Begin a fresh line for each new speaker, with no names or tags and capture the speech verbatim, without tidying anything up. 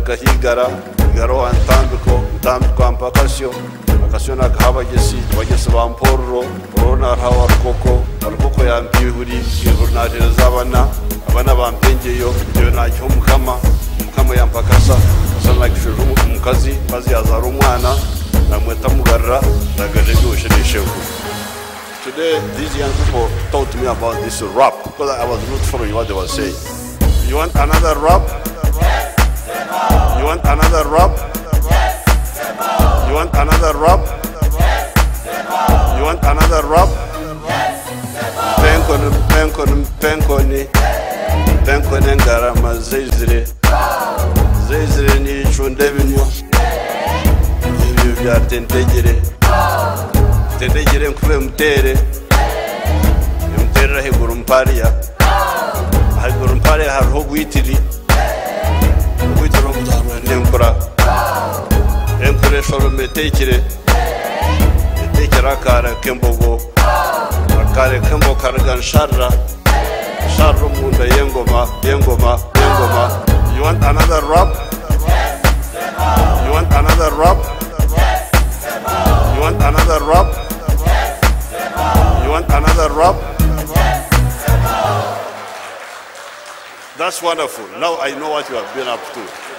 gahigara igaro antambiko ntambiko ampakasyo akasyo nakahabagesi bagese bamporro corona hawa koko barukoko yambihuri ihurnatira zabana abana bampengeyo byo nacyo mukama mukama yampakasa sana kishuru umukazi kazi yazara umwana namweta mugarra nagaje byoshirisheho. Today, these young people told me about this rap because I was not following what they were saying. You want another rap? You want another rap? You want another rap? You want another rap? Penkoni, penkoni, penkoni, penkoni ngarama zezire, zezire ni chunde binyo, ibyo byatentegere. Tendegere nkube mutere mutere heguru mpariya heguru mpariya hariho gwitiri gwitiro nkora enkore shoro metekere metekera kare kembogo akare kembo karagan sharra sharro munda yengoma yengoma yengoma. You want another rap? You want another rap? You want another rap? You want another rap? That's wonderful. Now I know what you have been up to.